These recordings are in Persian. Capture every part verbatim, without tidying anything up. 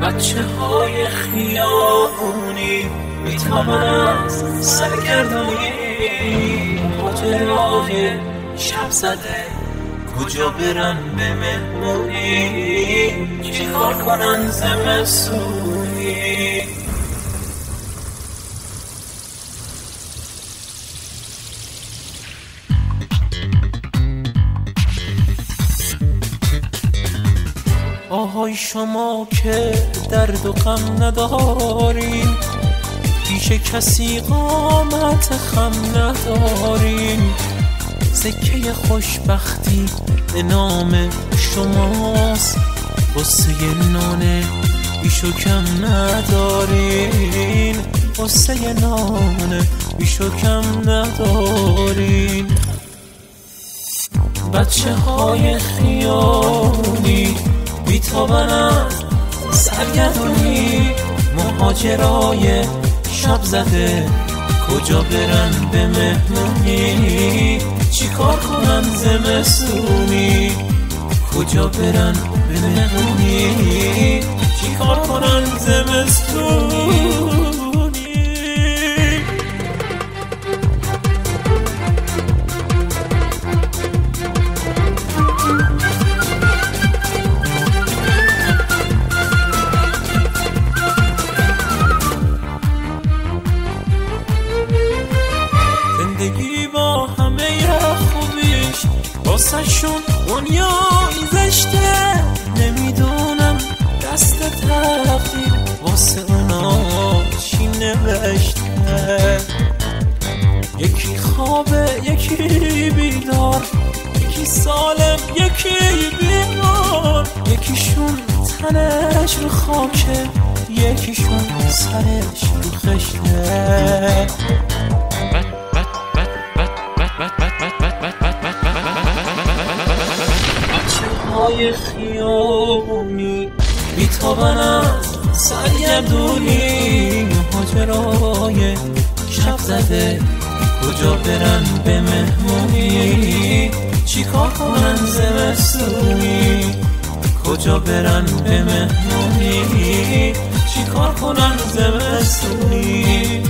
بچه های خیابونی میتابن از سرگردونی، ماجرای شب زده کجا برن به مهمونی، چی کار کنن زمستونی. آهای شما که درد و غم ندارین، پیش کسی قامت خم ندارین، سکه خوشبختی به نام شماست، قصه نان بیش و کم ندارین، قصه نان بیش و کم ندارین. بچه های خیابونی بیتابن از سرگردونی، مهاجرای شب زده کجا برن به مهمونی، چی کار کنن زمستونی، کجا برن به مهمونی، چی کار کنن زمستونی. زندگی با همه خوبیش واسه‌شون دنیایی زشته، نمیدونم دست تقدیر واسه اونا چی نوشته. یکی خوابه یکی بیدار، یکی سالم یکی بیمار، یکیشون تنش رو خاکه یکیشون سرش رو خشته. های خیابونی بیتابن از سرگردونی، مهاجرای شب زده کجا برن به مهمونی، چی کار کنن زمستونی، کجا برن به مهمونی، چی کار کنن زمستونی.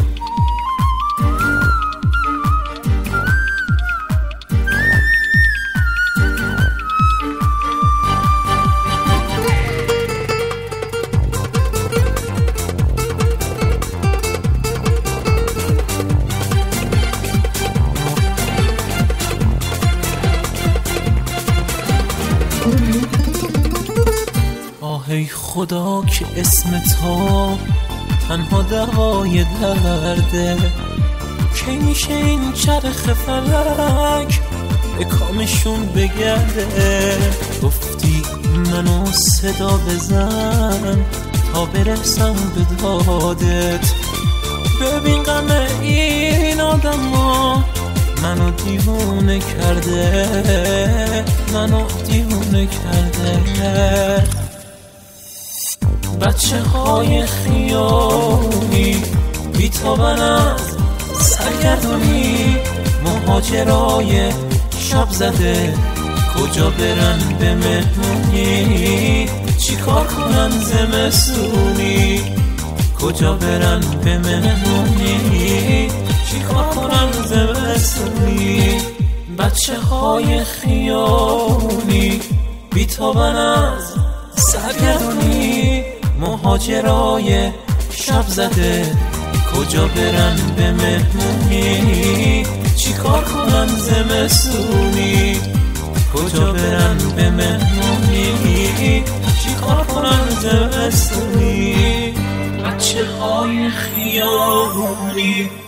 ای خدا که اسم تو تنها دوای درده، که میشه این چرخ فلک به کامشون بگرده. گفتی منو صدا بزن تا برسم به دادت، ببین غم این آدم ها منو دیوونه کرده، منو دیوونه کرده. بچه های خیابونی بیتابن از سرگردونی، مهاجرای شب زده کجا برن به مهمونی، چی کار کنن زمستونی، کجا برن به مهمونی، چی کار کنن زمستونی. بچه های خیابونی بیتابن از سرگردونی، مهاجرای شب زده کجا برن به مهمونی، چی کار کنن زمستونی، کجا برن به مهمونی، چی کار کنن زمستونی. بچه های خیابونی